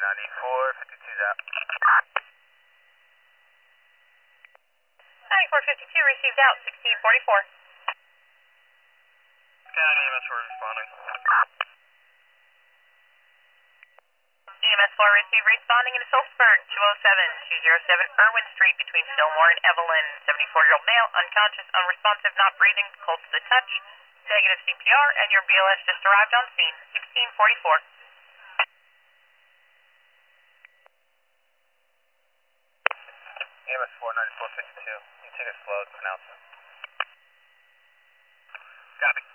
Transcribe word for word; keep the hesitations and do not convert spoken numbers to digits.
ninety-four fifty-two's out. ninety-four fifty-two received out, sixteen forty-four. County E M S four responding. E M S four received responding in Sulzberg, two oh seven, two oh seven Irwin Street between Fillmore and Evelyn. seventy-four-year-old male, unconscious, unresponsive, not breathing, cold to the touch, negative C P R, and your B L S just arrived on scene, sixteen forty-four. E M S four ninety-four fifty-two. You take it slow, it's pronouncement. Copy.